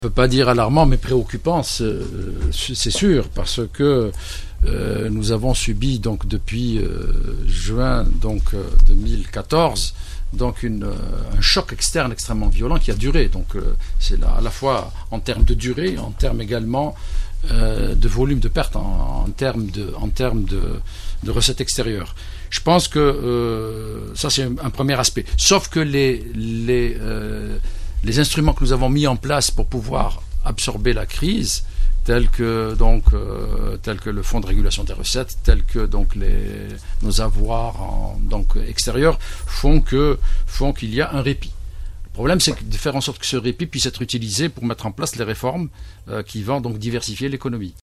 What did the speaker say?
On ne peut pas dire alarmant, mais préoccupant, c'est sûr, parce que nous avons subi donc depuis juin 2014 donc un choc externe extrêmement violent qui a duré. Donc c'est là à la fois en termes de durée, en termes également de volume de pertes, en termes de recettes extérieures. Je pense que ça c'est un premier aspect. Sauf que les instruments que nous avons mis en place pour pouvoir absorber la crise, tels que le fonds de régulation des recettes, tels que nos avoirs extérieurs, font qu'il y a un répit. Le problème, c'est de faire en sorte que ce répit puisse être utilisé pour mettre en place les réformes qui vont donc diversifier l'économie.